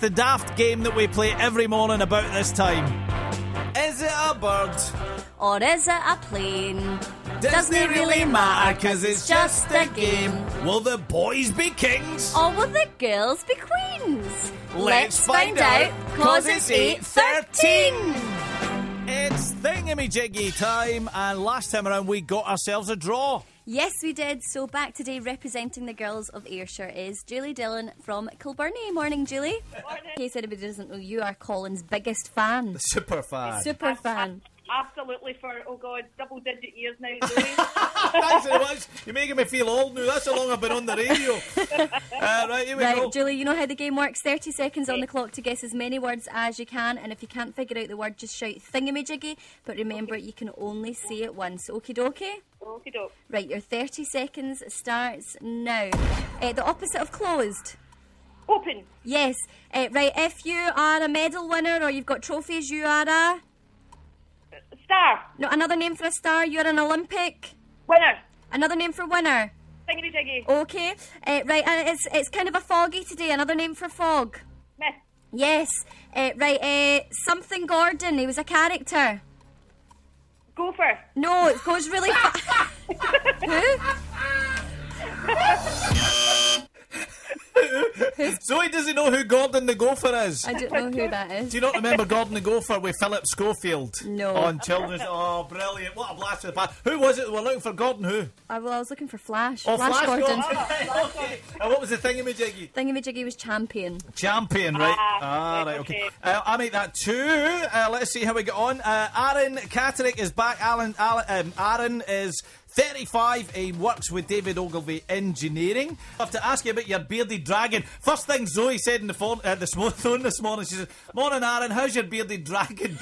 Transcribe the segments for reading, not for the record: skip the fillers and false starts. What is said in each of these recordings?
the daft game that we play every morning about this time. Is it a bird? Or is it a plane? Doesn't it really matter, 'cause it's just a game. Will the boys be kings? Or will the girls be queens? Let's find out, 'cause it's 8:13. It's Thingamajiggy time, and last time around we got ourselves a draw. Yes, we did. So back today, representing the girls of Ayrshire is Julie Dillon from Kilbirnie. Morning, Julie. Morning. In case anybody doesn't know, you are Colin's biggest fan. Super fan. Super fan. Absolutely for, double-digit years now, Zoe. Thanks very much. You're making me feel old now. That's how long I've been on the radio. Right, here we go. Right, Julie, you know how the game works. 30 seconds on the clock to guess as many words as you can, and if you can't figure out the word, just shout Thingamajiggy. But remember, you can only say it once. Okie dokie? Okie doke. Right, your 30 seconds starts now. The opposite of closed. Open. Yes. Right, if you are a medal winner or you've got trophies, you are a... Star. No, another name for a star, you're an Olympic. Winner. Another name for winner. Thingy-jiggy. Okay. Right, and it's kind of a foggy today. Another name for fog. Miss. Yes. Right, something Gordon. He was a character. Gopher. No, it goes really fast. Zoe doesn't know who Gordon the Gopher is. I don't know who that is. Do you not remember Gordon the Gopher with Philip Schofield? No. On Children's... Oh, brilliant. What a blast of the past. Who was it? We're looking for Gordon who? Well, I was looking for Flash. Oh, Flash Gordon. Okay. And what was the thingamajiggy? Thingamajiggy was champion. Champion, right? Right, okay. okay. I make that 2. Let's see how we get on. Aaron Catterick is back. Aaron is 35. He works with David Ogilvy Engineering. I have to ask you about your bearded dragon. First thing Zoe said in the phone this morning, she said, "Morning, Aaron. How's your bearded dragon?"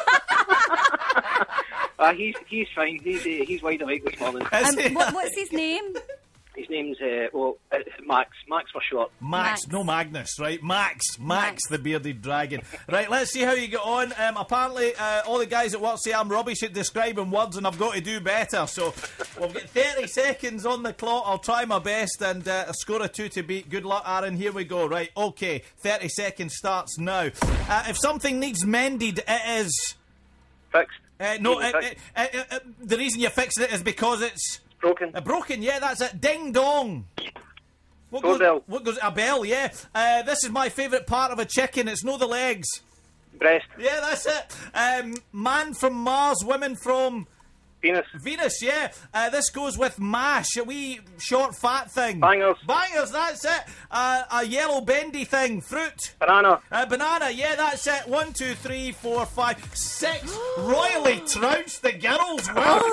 He's fine. He's wide awake this morning. What's his name? His name's Max. Max for short. Max, no Magnus, right? Max, the bearded dragon. Right, let's see how you get on. Apparently, all the guys at work say I'm rubbish at describing words and I've got to do better. So, we've got 30 seconds on the clock. I'll try my best and a score of 2 to beat. Good luck, Aaron. Here we go. Right, okay. 30 seconds starts now. If something needs mended, it is... Fixed. The reason you're fixing it is because it's... Broken. Broken, yeah, that's it. Ding dong. What goes a bell, yeah. This is my favourite part of a chicken. It's no the legs. Breast. Yeah, that's it. Man from Mars, women from... Venus, yeah. This goes with mash, a wee short fat thing. Bangers, that's it. A yellow bendy thing. Fruit. Banana. Banana, yeah, that's it. 1, 2, 3, 4, 5, 6. Royally trounced the girls.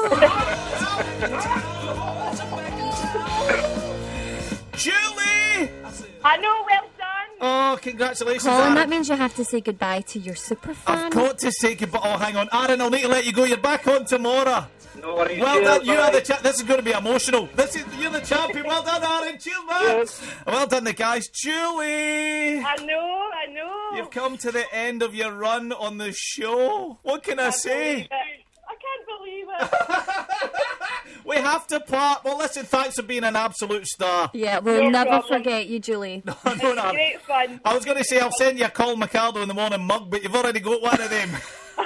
Julie! I know, well done. Oh, congratulations, Colin, Aaron. that means you have to say goodbye to your super fan. I've got to say goodbye. Oh, hang on. Aaron, I'll need to let you go. You're back on tomorrow. No worries. Well Cheers, done. You are bye. the This is going to be emotional. You're the champion. Well done, Aaron. Cheers, man. Cheers. Well done, the guys. Julie! I know. You've come to the end of your run on the show. What can I say? I can't believe it. We have to part. Well, listen, thanks for being an absolute star. Yeah, we'll No never problem. forget you, Julie. No. Great fun. I was going to say I'll send you a Colin McArdle in the morning mug, but you've already got one of them.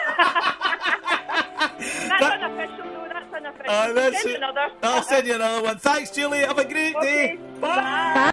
That's unofficial, though. That's unofficial. That's Send it. another. I'll send you another one. Thanks, Julie. Have a great day. Bye.